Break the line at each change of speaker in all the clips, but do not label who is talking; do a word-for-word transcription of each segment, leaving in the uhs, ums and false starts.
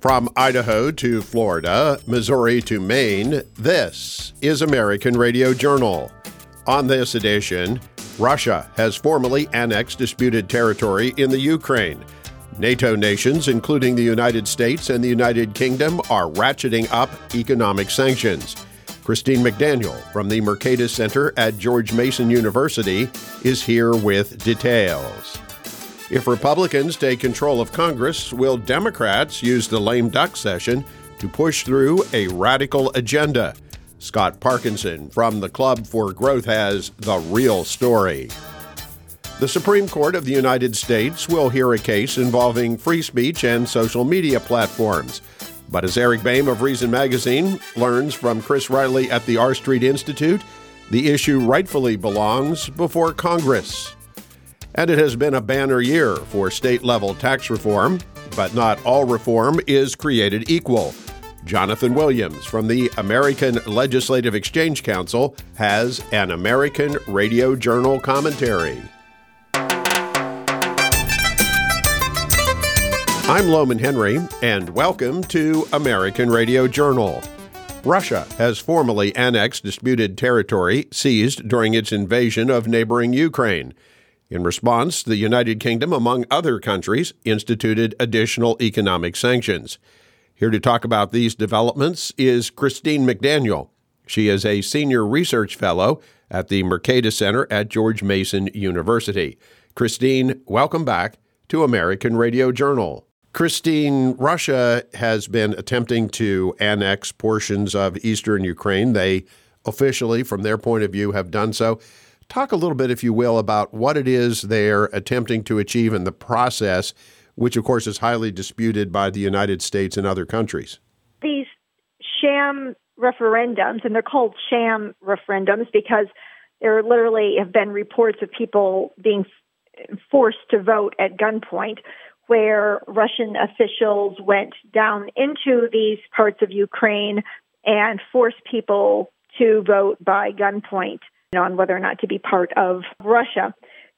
From Idaho to Florida, Missouri to Maine, this is American Radio Journal. On this edition, Russia has formally annexed disputed territory in the Ukraine. NATO nations, including the United States and the United Kingdom, are ratcheting up economic sanctions. Christine McDaniel from the Mercatus Center at George Mason University is here with details. If Republicans take control of Congress, will Democrats use the lame duck session to push through a radical agenda? Scott Parkinson from the Club for Growth has the real story. The Supreme Court of the United States will hear a case involving free speech and social media platforms. But as Eric Boehm of Reason Magazine learns from Chris Riley at the R Street Institute, the issue rightfully belongs before Congress. And it has been a banner year for state-level tax reform, but not all reform is created equal. Jonathan Williams from the American Legislative Exchange Council has an American Radio Journal commentary. I'm Loman Henry, and welcome to American Radio Journal. Russia has formally annexed disputed territory seized during its invasion of neighboring Ukraine. In response, the United Kingdom, among other countries, instituted additional economic sanctions. Here to talk about these developments is Christine McDaniel. She is a senior research fellow at the Mercatus Center at George Mason University. Christine, welcome back to American Radio Journal. Christine, Russia has been attempting to annex portions of eastern Ukraine. They officially, from their point of view, have done so. Talk a little bit, if you will, about what it is they're attempting to achieve in the process, which, of course, is highly disputed by the United States and other countries.
These sham referendums, and they're called sham referendums because there literally have been reports of people being forced to vote at gunpoint, where Russian officials went down into these parts of Ukraine and forced people to vote by gunpoint on whether or not to be part of Russia.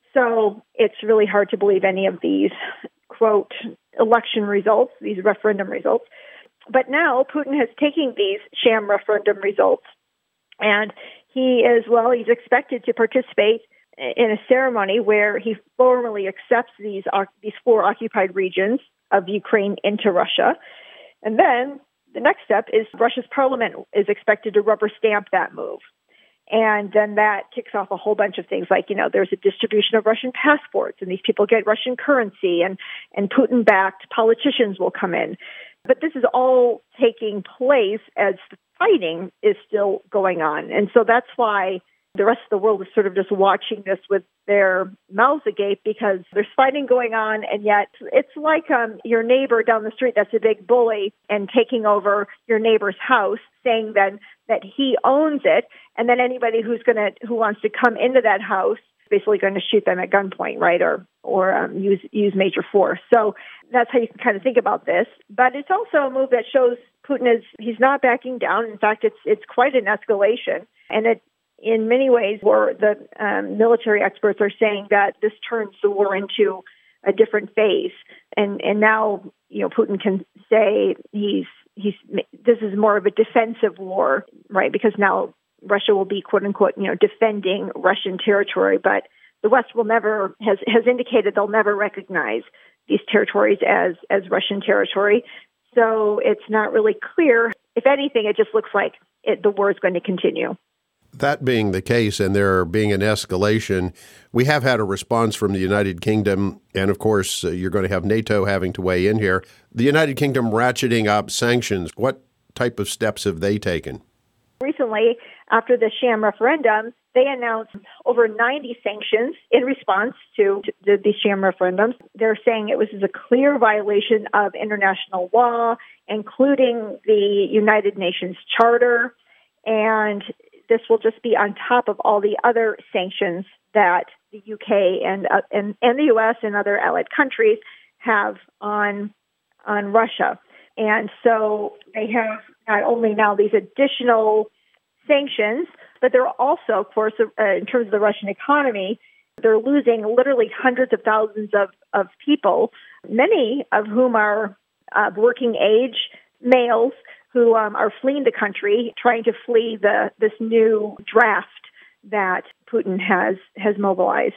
So it's really hard to believe any of these, quote, election results, these referendum results. But now Putin has taken these sham referendum results, and he is, well, he's expected to participate in a ceremony where he formally accepts these, these four occupied regions of Ukraine into Russia. And then the next step is Russia's parliament is expected to rubber stamp that move. And then that kicks off a whole bunch of things like, you know, there's a distribution of Russian passports and these people get Russian currency and, and Putin-backed politicians will come in. But this is all taking place as the fighting is still going on. And so that's why the rest of the world is sort of just watching this with their mouths agape because there's fighting going on, and yet it's like um, your neighbor down the street that's a big bully and taking over your neighbor's house, saying then that he owns it, and then anybody who's gonna who wants to come into that house is basically going to shoot them at gunpoint, right, or or um, use use major force. So that's how you can kind of think about this. But it's also a move that shows Putin is he's not backing down. In fact, it's it's quite an escalation, and it. In many ways, where the um, military experts are saying that this turns the war into a different phase, and and now you know Putin can say he's he's this is more of a defensive war, right? Because now Russia will be quote unquote you know defending Russian territory, but the West will never has has indicated they'll never recognize these territories as as Russian territory. So it's not really clear. If anything, it just looks like it, the war is going to continue.
That being the case and there being an escalation, we have had a response from the United Kingdom, and of course, uh, you're going to have NATO having to weigh in here. The United Kingdom ratcheting up sanctions. What type of steps have they taken?
Recently, after the sham referendum, they announced over ninety sanctions in response to the, the sham referendums. They're saying it was a clear violation of international law, including the United Nations Charter, and this will just be on top of all the other sanctions that the U K and uh, and, and the U S and other allied countries have on on Russia. And so they have not only now these additional sanctions, but they're also, of course, uh, in terms of the Russian economy, they're losing literally hundreds of thousands of, of people, many of whom are of working age males who um, are fleeing the country, trying to flee the this new draft that Putin has has mobilized.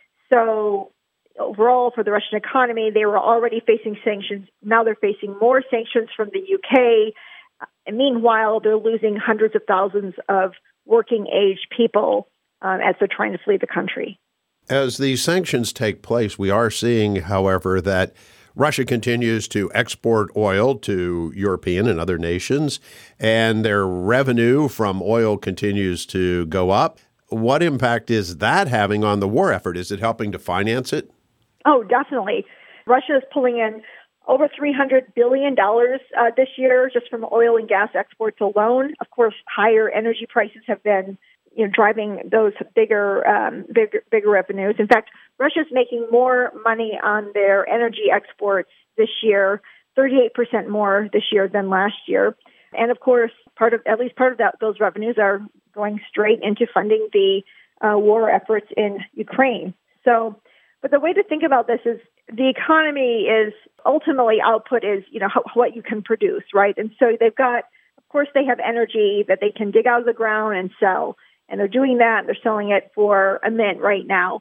So overall, for the Russian economy, they were already facing sanctions. Now they're facing more sanctions from the U K. And meanwhile, they're losing hundreds of thousands of working age people um, as they're trying to flee the country.
As these sanctions take place, we are seeing, however, that Russia continues to export oil to European and other nations, and their revenue from oil continues to go up. What impact is that having on the war effort? Is it helping to finance it?
Oh, definitely. Russia is pulling in over three hundred billion dollars uh, this year just from oil and gas exports alone. Of course, higher energy prices have been you know, driving those bigger, um, bigger, bigger revenues. In fact, Russia's making more money on their energy exports this year, thirty-eight percent more this year than last year. And of course, part of at least part of that, those revenues are going straight into funding the uh, war efforts in Ukraine. So, but the way to think about this is the economy is ultimately output is, you know, how, what you can produce, right? And so they've got, of course, they have energy that they can dig out of the ground and sell. And they're doing that. They're selling it for a mint right now.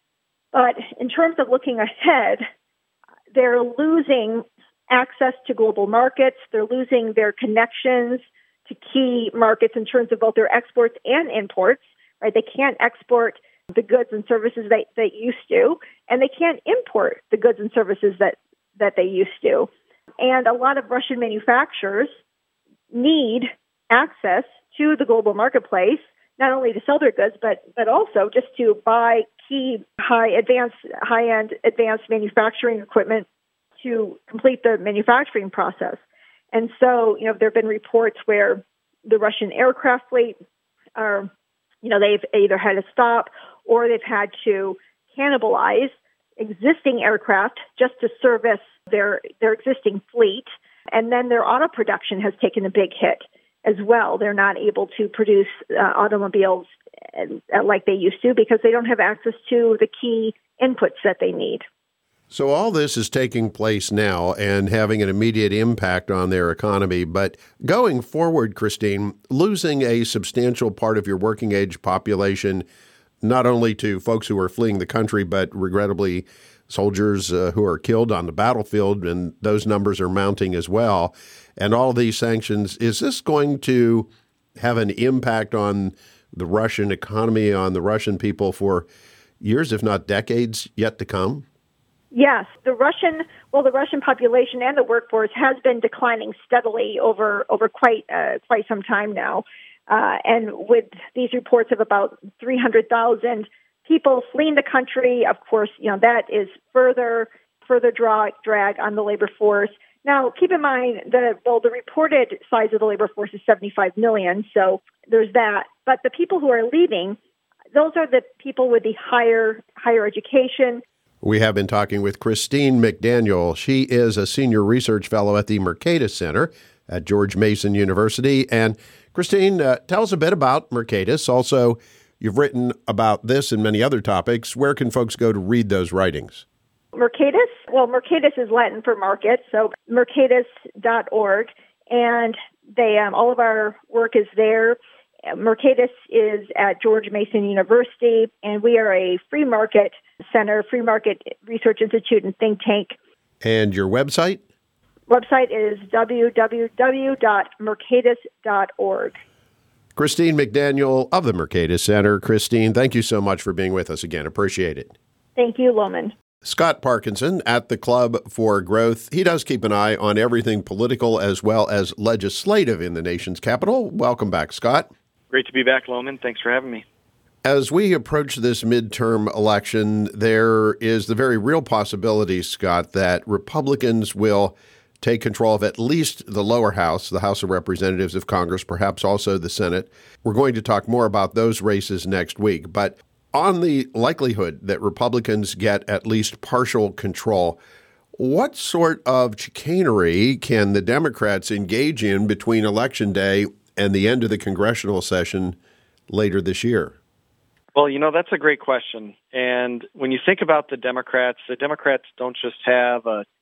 But in terms of looking ahead, they're losing access to global markets. They're losing their connections to key markets in terms of both their exports and imports, right? They can't export the goods and services that they used to, and they can't import the goods and services that, that they used to. And a lot of Russian manufacturers need access to the global marketplace, not only to sell their goods, but but also just to buy key high advanced, high-end advanced manufacturing equipment to complete the manufacturing process. And so, you know, there have been reports where the Russian aircraft fleet are, you know, they've either had to stop or they've had to cannibalize existing aircraft just to service their their existing fleet. And then their auto production has taken a big hit as well. They're not able to produce uh, automobiles uh, like they used to because they don't have access to the key inputs that they need.
So all this is taking place now and having an immediate impact on their economy. But going forward, Christine, losing a substantial part of your working age population, not only to folks who are fleeing the country, but regrettably soldiers uh, who are killed on the battlefield, and those numbers are mounting as well. And all these sanctions, is this going to have an impact on the Russian economy, on the Russian people for years, if not decades, yet to come?
Yes, the Russian, well, the Russian population and the workforce has been declining steadily over over quite uh, quite some time now, uh, and with these reports of about three hundred thousand people fleeing the country, of course, you know that is further further draw, drag on the labor force. Now, keep in mind the well, the reported size of the labor force is seventy-five million, so there's that. But the people who are leaving, those are the people with the higher higher education.
We have been talking with Christine McDaniel. She is a senior research fellow at the Mercatus Center at George Mason University. And Christine, uh, tell us a bit about Mercatus. Also, you've written about this and many other topics. Where can folks go to read those writings?
Mercatus? Well, Mercatus is Latin for market, so mercatus dot org. And they um, all of our work is there. Mercatus is at George Mason University, and we are a free market center, free market research institute and think tank.
And your website?
Website is w w w dot mercatus dot org.
Christine McDaniel of the Mercatus Center. Christine, thank you so much for being with us again. Appreciate it.
Thank you, Loman.
Scott Parkinson at the Club for Growth. He does keep an eye on everything political as well as legislative in the nation's capital. Welcome back, Scott.
Great to be back, Loman. Thanks for having me.
As we approach this midterm election, there is the very real possibility, Scott, that Republicans will take control of at least the lower house, the House of Representatives of Congress, perhaps also the Senate. We're going to talk more about those races next week. But on the likelihood that Republicans get at least partial control, what sort of chicanery can the Democrats engage in between Election Day and the end of the congressional session later this year?
Well, you know, that's a great question. And when you think about the Democrats, the Democrats don't just have a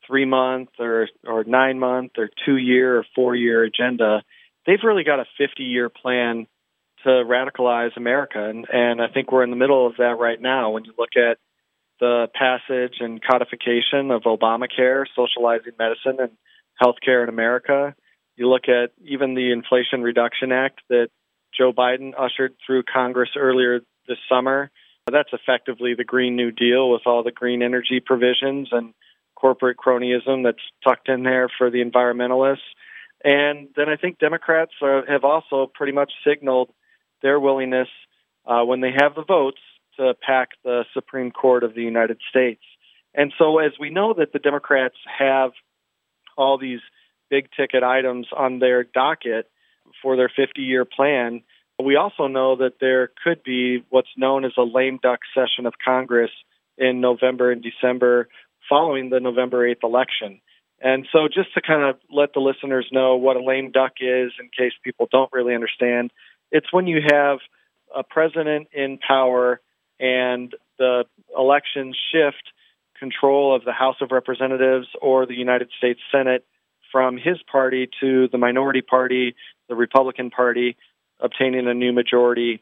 three-month or, or nine-month or two-year or four-year agenda. They've really got a fifty-year plan to radicalize America, and, and I think we're in the middle of that right now. When you look at the passage and codification of Obamacare, socializing medicine and healthcare in America, you look at even the Inflation Reduction Act that Joe Biden ushered through Congress earlier this summer. That's effectively the Green New Deal with all the green energy provisions and corporate cronyism that's tucked in there for the environmentalists. And then I think Democrats are, have also pretty much signaled their willingness, uh, when they have the votes, to pack the Supreme Court of the United States. And so as we know that the Democrats have all these big-ticket items on their docket for their fifty-year plan, we also know that there could be what's known as a lame duck session of Congress in November and December following the November eighth election. And so just to kind of let the listeners know what a lame duck is in case people don't really understand, it's when you have a president in power and the elections shift control of the House of Representatives or the United States Senate from his party to the minority party, the Republican Party, obtaining a new majority.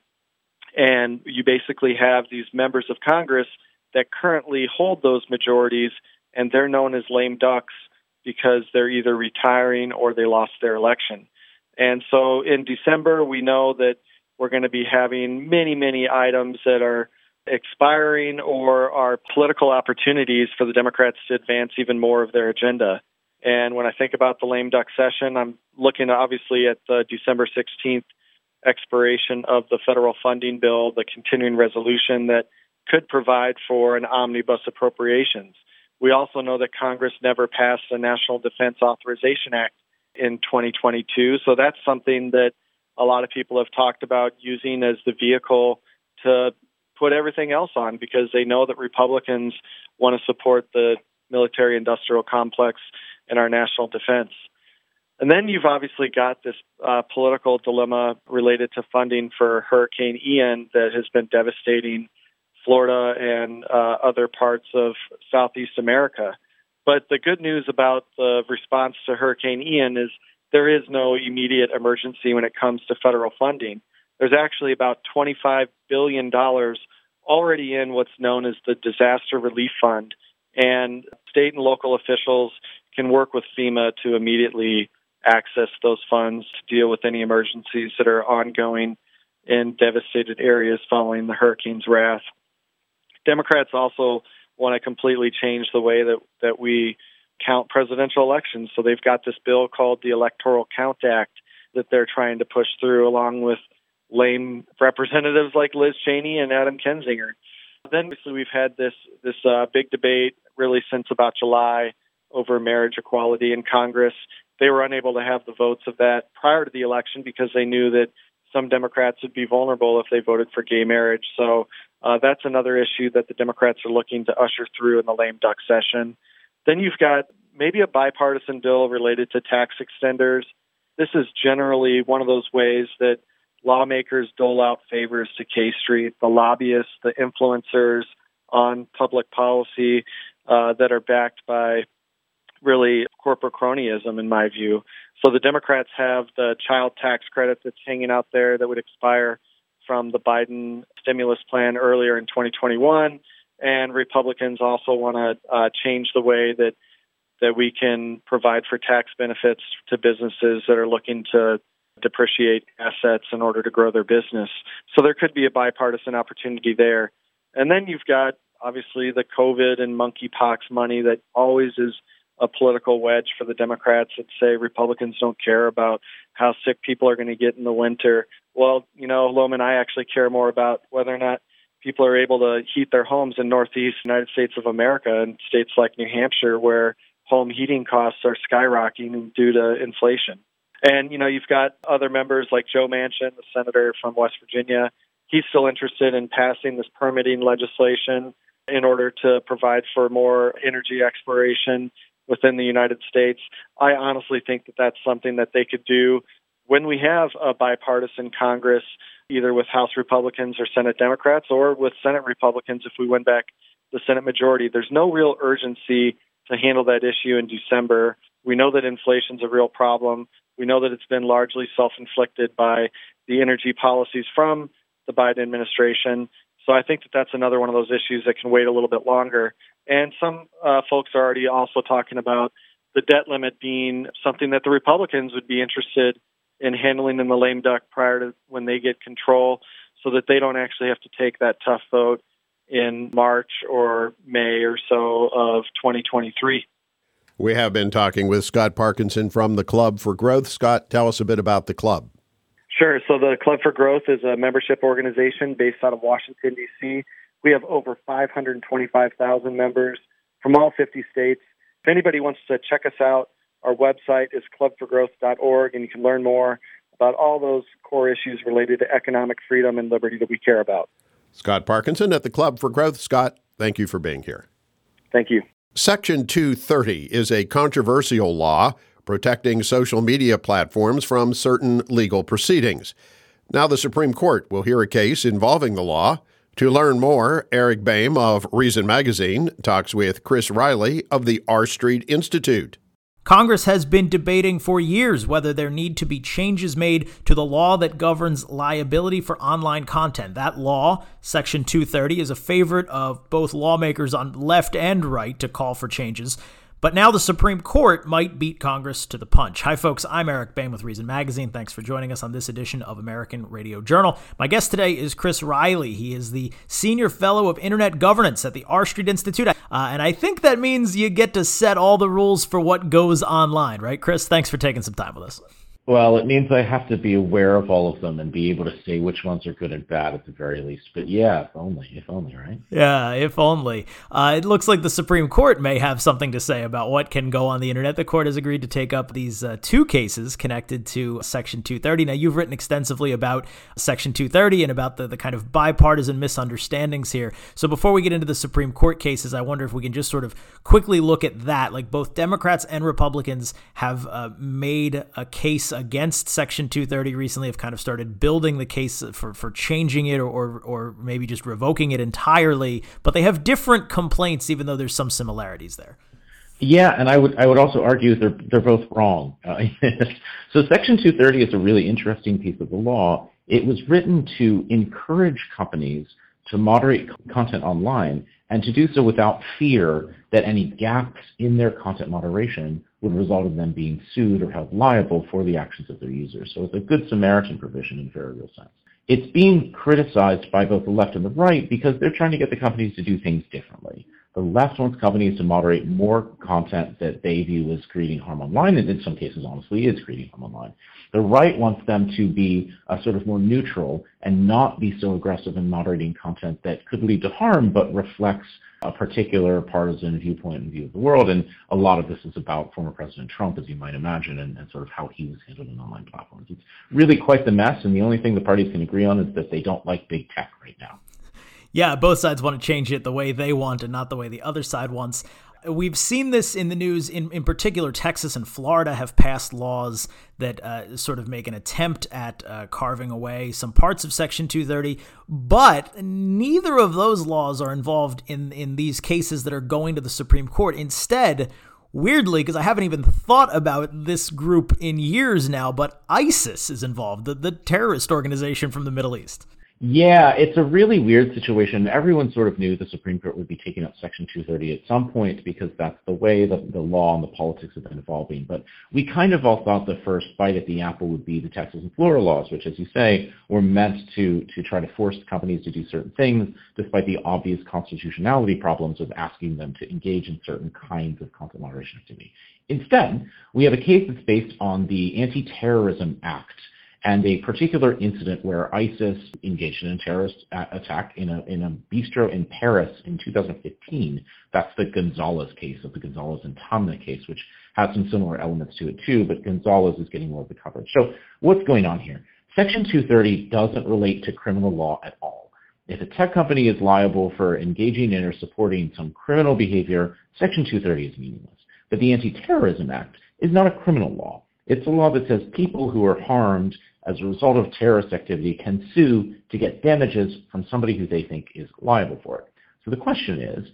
And you basically have these members of Congress that currently hold those majorities, and they're known as lame ducks because they're either retiring or they lost their election. And so in December, we know that we're going to be having many, many items that are expiring or are political opportunities for the Democrats to advance even more of their agenda. And when I think about the lame duck session, I'm looking obviously at the December sixteenth expiration of the federal funding bill, the continuing resolution that could provide for an omnibus appropriations. We also know that Congress never passed a National Defense Authorization Act in twenty twenty-two. So that's something that a lot of people have talked about using as the vehicle to put everything else on, because they know that Republicans want to support the military-industrial complex and our national defense. And then you've obviously got this uh, political dilemma related to funding for Hurricane Ian that has been devastating Florida and uh, other parts of Southeast America. But the good news about the response to Hurricane Ian is there is no immediate emergency when it comes to federal funding. There's actually about twenty-five billion dollars already in what's known as the Disaster Relief Fund, and state and local officials can work with FEMA to immediately access those funds to deal with any emergencies that are ongoing in devastated areas following the hurricane's wrath. Democrats also want to completely change the way that, that we count presidential elections. So they've got this bill called the Electoral Count Act that they're trying to push through, along with lame representatives like Liz Cheney and Adam Kinzinger. Then obviously we've had this this uh, big debate really since about July over marriage equality in Congress. They were unable to have the votes of that prior to the election because they knew that some Democrats would be vulnerable if they voted for gay marriage. So uh, that's another issue that the Democrats are looking to usher through in the lame duck session. Then you've got maybe a bipartisan bill related to tax extenders. This is generally one of those ways that lawmakers dole out favors to K Street, the lobbyists, the influencers on public policy uh, that are backed by really corporate cronyism, in my view. So the Democrats have the child tax credit that's hanging out there that would expire from the Biden stimulus plan earlier in twenty twenty-one. And Republicans also want to uh, change the way that that we can provide for tax benefits to businesses that are looking to depreciate assets in order to grow their business. So there could be a bipartisan opportunity there. And then you've got, obviously, the COVID and monkeypox money that always is a political wedge for the Democrats that say Republicans don't care about how sick people are going to get in the winter. Well, you know, Loman, I actually care more about whether or not people are able to heat their homes in Northeast United States of America and states like New Hampshire, where home heating costs are skyrocketing due to inflation. And, you know, you've got other members like Joe Manchin, the senator from West Virginia. He's still interested in passing this permitting legislation in order to provide for more energy exploration within the United States. I honestly think that that's something that they could do when we have a bipartisan Congress, either with House Republicans or Senate Democrats, or with Senate Republicans if we win back the Senate majority. There's no real urgency to handle that issue in December. We know that inflation's a real problem. We know that it's been largely self-inflicted by the energy policies from the Biden administration. So I think that that's another one of those issues that can wait a little bit longer. And some uh, folks are already also talking about the debt limit being something that the Republicans would be interested in handling in the lame duck prior to when they get control, so that they don't actually have to take that tough vote in March or May or so of twenty twenty-three.
We have been talking with Scott Parkinson from the Club for Growth. Scott, tell us a bit about the club.
Sure. So the Club for Growth is a membership organization based out of Washington, D C. We have over five hundred twenty-five thousand members from all fifty states. If anybody wants to check us out, our website is club for growth dot org, and you can learn more about all those core issues related to economic freedom and liberty that we care about.
Scott Parkinson at the Club for Growth. Scott, thank you for being here.
Thank you.
Section two thirty is a controversial law protecting social media platforms from certain legal proceedings. Now the Supreme Court will hear a case involving the law. To learn more, Eric Boehm of Reason Magazine talks with Chris Riley of the R Street Institute.
Congress has been debating for years whether there need to be changes made to the law that governs liability for online content. That law, Section two thirty, is a favorite of both lawmakers on left and right to call for changes. But now the Supreme Court might beat Congress to the punch. Hi, folks. I'm Eric Boehm with Reason Magazine. Thanks for joining us on this edition of American Radio Journal. My guest today is Chris Riley. He is the Senior Fellow of Internet Governance at the R Street Institute. Uh, and I think that means you get to set all the rules for what goes online, right, Chris? Thanks for taking some time with us.
Well, it means I have to be aware of all of them and be able to say which ones are good and bad at the very least. But yeah, if only, if only, right?
Yeah, if only. Uh, it looks like the Supreme Court may have something to say about what can go on the internet. The court has agreed to take up these uh, two cases connected to Section two thirty. Now, you've written extensively about Section two thirty and about the, the kind of bipartisan misunderstandings here. So before we get into the Supreme Court cases, I wonder if we can just sort of quickly look at that. Like both Democrats and Republicans have uh, made a case against Section two thirty recently, have kind of started building the case for, for changing it or, or or maybe just revoking it entirely, but they have different complaints, even though there's some similarities there.
Yeah, and I would I would also argue they're they're both wrong. Uh, so Section two thirty is a really interesting piece of the law. It was written to encourage companies to moderate content online and to do so without fear that any gaps in their content moderation would result in them being sued or held liable for the actions of their users. So it's a good Samaritan provision in a very real sense. It's being criticized by both the left and the right because they're trying to get the companies to do things differently. The left wants companies to moderate more content that they view as creating harm online, and in some cases, honestly, is creating harm online. The right wants them to be uh, sort of more neutral and not be so aggressive in moderating content that could lead to harm, but reflects a particular partisan viewpoint and view of the world. And a lot of this is about former President Trump, as you might imagine, and, and sort of how he was handling online platforms. It's really quite the mess, and the only thing the parties can agree on is that they don't like big tech right now.
Yeah, both sides want to change it the way they want and not the way the other side wants. We've seen this in the news. In, in particular, Texas and Florida have passed laws that uh, sort of make an attempt at uh, carving away some parts of Section two thirty, but neither of those laws are involved in, in these cases that are going to the Supreme Court. Instead, weirdly, because I haven't even thought about this group in years now, but ISIS is involved, the, the terrorist organization from the Middle East.
Yeah, it's a really weird situation. Everyone sort of knew the Supreme Court would be taking up Section two thirty at some point because that's the way the, the law and the politics have been evolving. But we kind of all thought the first bite at the apple would be the Texas and Florida laws, which, as you say, were meant to, to try to force companies to do certain things, despite the obvious constitutionality problems of asking them to engage in certain kinds of content moderation activity. Instead, we have a case that's based on the Anti-Terrorism Act, and a particular incident where ISIS engaged in a terrorist attack in a in a bistro in Paris in two thousand fifteen. That's the Gonzalez case, of the Gonzalez and Tamna case, which has some similar elements to it too, but Gonzalez is getting more of the coverage. So what's going on here? Section two thirty doesn't relate to criminal law at all. If a tech company is liable for engaging in or supporting some criminal behavior, Section two thirty is meaningless. But the Anti-Terrorism Act is not a criminal law. It's a law that says people who are harmed as a result of terrorist activity can sue to get damages from somebody who they think is liable for it. So the question is,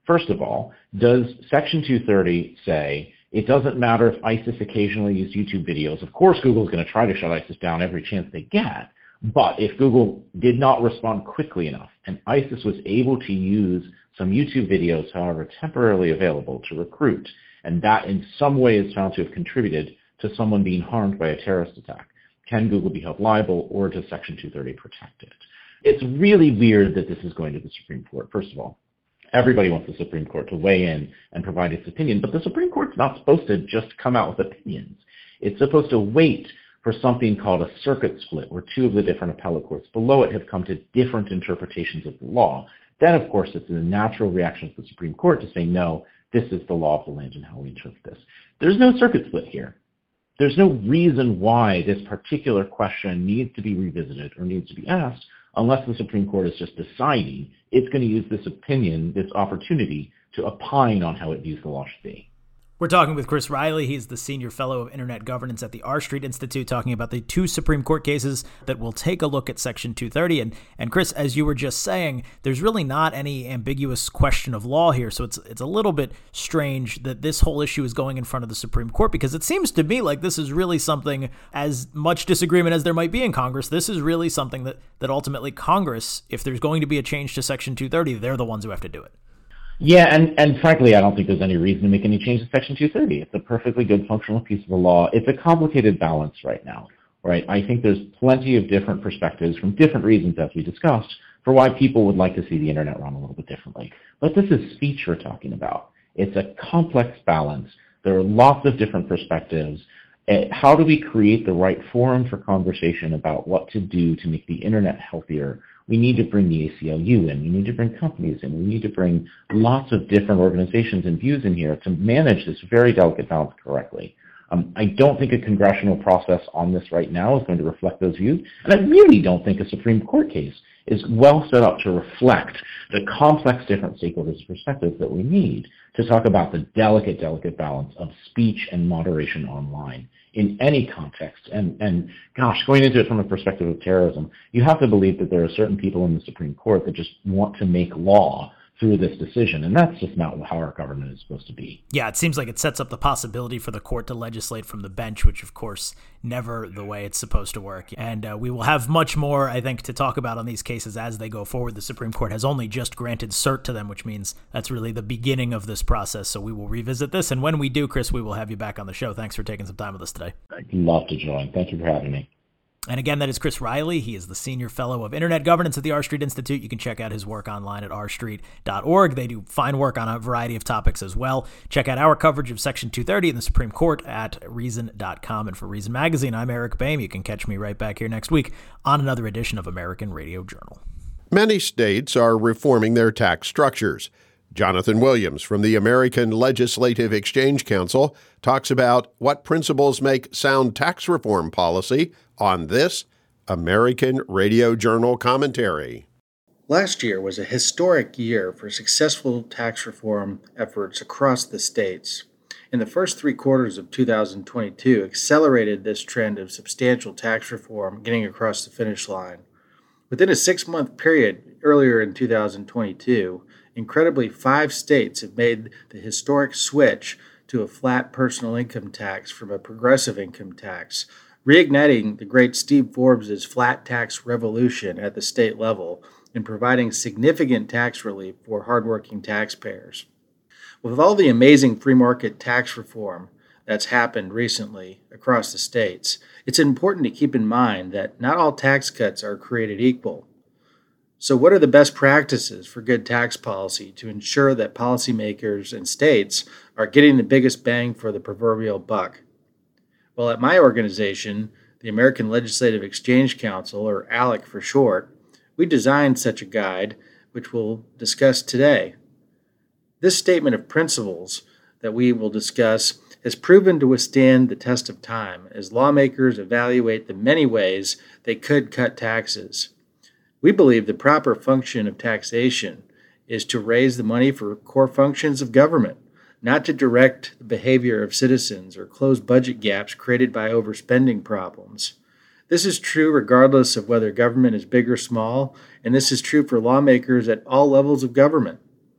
First of all, does Section two thirty say it doesn't matter if ISIS occasionally use YouTube videos? Of course, Google's going to try to shut ISIS down every chance they get. But if Google did not respond quickly enough and ISIS was able to use some YouTube videos, however temporarily available, to recruit, and that in some way is found to have contributed to someone being harmed by a terrorist attack, can Google be held liable, or does Section two thirty protect it? It's really weird that this is going to the Supreme Court, first of all. Everybody wants the Supreme Court to weigh in and provide its opinion, but the Supreme Court's not supposed to just come out with opinions. It's supposed to wait for something called a circuit split, where two of the different appellate courts below it have come to different interpretations of the law. Then, of course, it's a natural reaction of the Supreme Court to say, no, this is the law of the land and how we interpret this. There's no circuit split here. There's no reason why this particular question needs to be revisited or needs to be asked unless the Supreme Court is just deciding it's going to use this opinion, this opportunity, to opine on how it views the law should be.
We're talking with Chris Riley. He's the Senior Fellow of Internet Governance at the R Street Institute, talking about the two Supreme Court cases that will take a look at Section two thirty. And, and Chris, as you were just saying, there's really not any ambiguous question of law here. So it's it's a little bit strange that this whole issue is going in front of the Supreme Court, because it seems to me like this is really something, as much disagreement as there might be in Congress, this is really something that, that ultimately Congress, if there's going to be a change to Section two thirty, they're the ones who have to do it.
Yeah, and, and frankly, I don't think there's any reason to make any change to Section two thirty. It's a perfectly good functional piece of the law. It's a complicated balance right now, right? I think there's plenty of different perspectives from different reasons, as we discussed, for why people would like to see the internet run a little bit differently. But this is speech we're talking about. It's a complex balance. There are lots of different perspectives. How do we create the right forum for conversation about what to do to make the internet healthier? We need to bring the A C L U in. We need to bring companies in. We need to bring lots of different organizations and views in here to manage this very delicate balance correctly. Um, I don't think a congressional process on this right now is going to reflect those views. And I really don't think a Supreme Court case is well set up to reflect the complex different stakeholders' perspectives that we need to talk about the delicate, delicate balance of speech and moderation online in any context. And, and gosh, going into it from a perspective of terrorism, you have to believe that there are certain people in the Supreme Court that just want to make law through this decision, and that's just not how our government is supposed to be.
Yeah, it seems like it sets up the possibility for the court to legislate from the bench, which, of course, never the way it's supposed to work. And uh, we will have much more, I think, to talk about on these cases as they go forward. The Supreme Court has only just granted cert to them, which means that's really the beginning of this process. So we will revisit this, and when we do, Chris, we will have you back on the show. Thanks for taking some time with us today.
I'd love to join. Thank you for having me.
And again, that is Chris Riley. He is the Senior Fellow of Internet Governance at the R Street Institute. You can check out his work online at r street dot org. They do fine work on a variety of topics as well. Check out our coverage of Section two thirty in the Supreme Court at reason dot com. And for Reason Magazine, I'm Eric Boehm. You can catch me right back here next week on another edition of American Radio Journal.
Many states are reforming their tax structures. Jonathan Williams from the American Legislative Exchange Council talks about what principles make sound tax reform policy on this American Radio Journal commentary.
Last year was a historic year for successful tax reform efforts across the states. In the first three quarters of two thousand twenty-two, accelerated this trend of substantial tax reform getting across the finish line. Within a six-month period earlier in two thousand twenty-two, incredibly, five states have made the historic switch to a flat personal income tax from a progressive income tax, reigniting the great Steve Forbes' flat tax revolution at the state level and providing significant tax relief for hardworking taxpayers. With all the amazing free market tax reform that's happened recently across the states, it's important to keep in mind that not all tax cuts are created equal. So what are the best practices for good tax policy to ensure that policymakers and states are getting the biggest bang for the proverbial buck? Well, at my organization, the American Legislative Exchange Council, or ALEC for short, we designed such a guide, which we'll discuss today. This statement of principles that we will discuss has proven to withstand the test of time as lawmakers evaluate the many ways they could cut taxes. We believe the proper function of taxation is to raise the money for core functions of government, not to direct the behavior of citizens or close budget gaps created by overspending problems. This is true regardless of whether government is big or small, and this is true for lawmakers at all levels of government.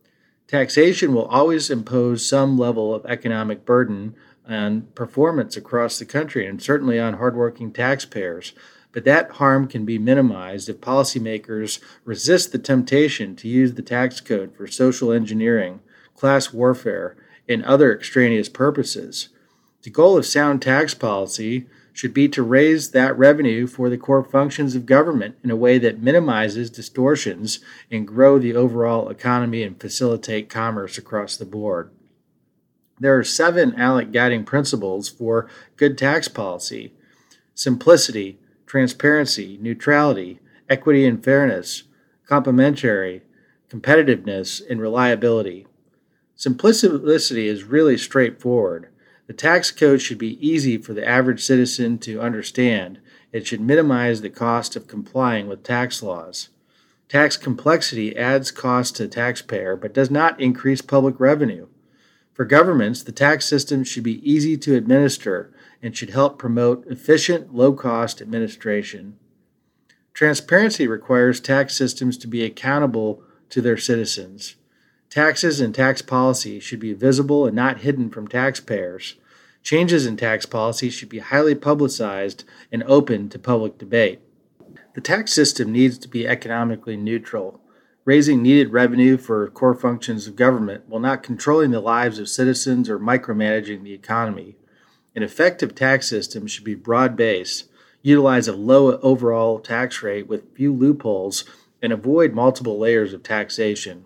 Taxation will always impose some level of economic burden on performance across the country and certainly on hardworking taxpayers. But that harm can be minimized if policymakers resist the temptation to use the tax code for social engineering, class warfare, and other extraneous purposes. The goal of sound tax policy should be to raise that revenue for the core functions of government in a way that minimizes distortions and grow the overall economy and facilitate commerce across the board. There are seven ALEC guiding principles for good tax policy: simplicity, transparency, neutrality, equity and fairness, complementary, competitiveness, and reliability. Simplicity is really straightforward. The tax code should be easy for the average citizen to understand. It should minimize the cost of complying with tax laws. Tax complexity adds cost to the taxpayer but does not increase public revenue. For governments, the tax system should be easy to administer and should help promote efficient, low-cost administration. Transparency requires tax systems to be accountable to their citizens. Taxes and tax policy should be visible and not hidden from taxpayers. Changes in tax policy should be highly publicized and open to public debate. The tax system needs to be economically neutral, raising needed revenue for core functions of government while not controlling the lives of citizens or micromanaging the economy. An effective tax system should be broad-based, utilize a low overall tax rate with few loopholes, and avoid multiple layers of taxation.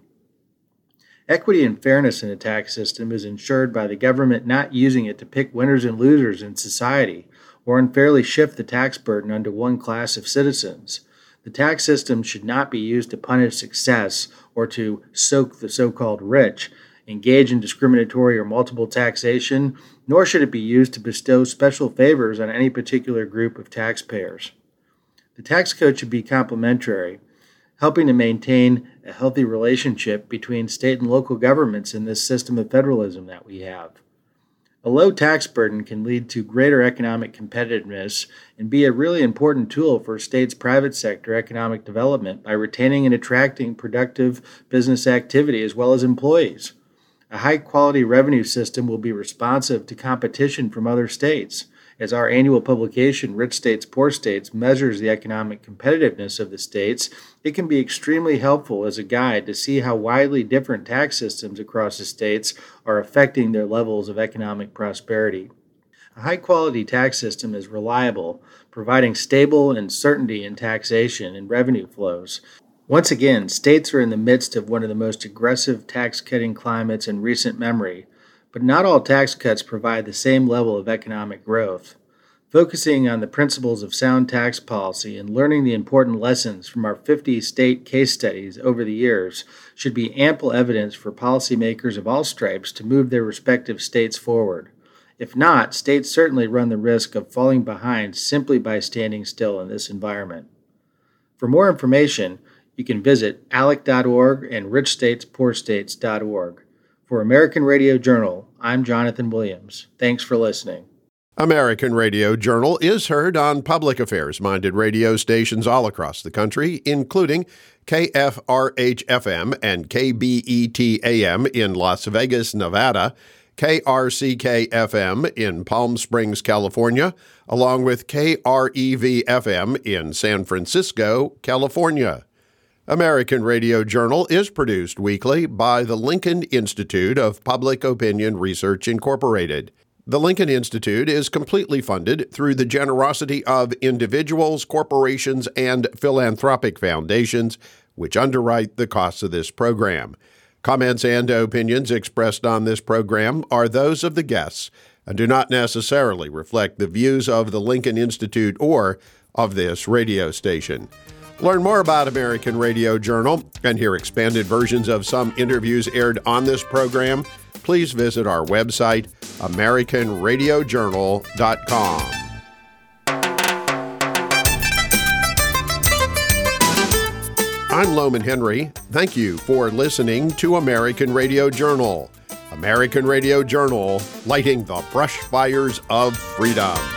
Equity and fairness in a tax system is ensured by the government not using it to pick winners and losers in society or unfairly shift the tax burden onto one class of citizens. The tax system should not be used to punish success or to soak the so-called rich, engage in discriminatory or multiple taxation, nor should it be used to bestow special favors on any particular group of taxpayers. The tax code should be complementary, helping to maintain a healthy relationship between state and local governments in this system of federalism that we have. A low tax burden can lead to greater economic competitiveness and be a really important tool for states' private sector economic development by retaining and attracting productive business activity as well as employees. A high-quality revenue system will be responsive to competition from other states. As our annual publication, Rich States, Poor States, measures the economic competitiveness of the states, it can be extremely helpful as a guide to see how widely different tax systems across the states are affecting their levels of economic prosperity. A high-quality tax system is reliable, providing stable and certainty in taxation and revenue flows. Once again, states are in the midst of one of the most aggressive tax-cutting climates in recent memory, but not all tax cuts provide the same level of economic growth. Focusing on the principles of sound tax policy and learning the important lessons from our fifty state case studies over the years should be ample evidence for policymakers of all stripes to move their respective states forward. If not, states certainly run the risk of falling behind simply by standing still in this environment. For more information, you can visit alec dot org and rich states poor states dot org. For American Radio Journal, I'm Jonathan Williams. Thanks for listening.
American Radio Journal is heard on public affairs-minded radio stations all across the country, including K F R H F M and K B E T A M in Las Vegas, Nevada, K R C K F M in Palm Springs, California, along with K R E V F M in San Francisco, California. American Radio Journal is produced weekly by the Lincoln Institute of Public Opinion Research, Incorporated. The Lincoln Institute is completely funded through the generosity of individuals, corporations, and philanthropic foundations, which underwrite the costs of this program. Comments and opinions expressed on this program are those of the guests and do not necessarily reflect the views of the Lincoln Institute or of this radio station. Learn more about American Radio Journal and hear expanded versions of some interviews aired on this program. Please visit our website, american radio journal dot com. I'm Loman Henry. Thank you for listening to American Radio Journal. American Radio Journal, lighting the brush fires of freedom.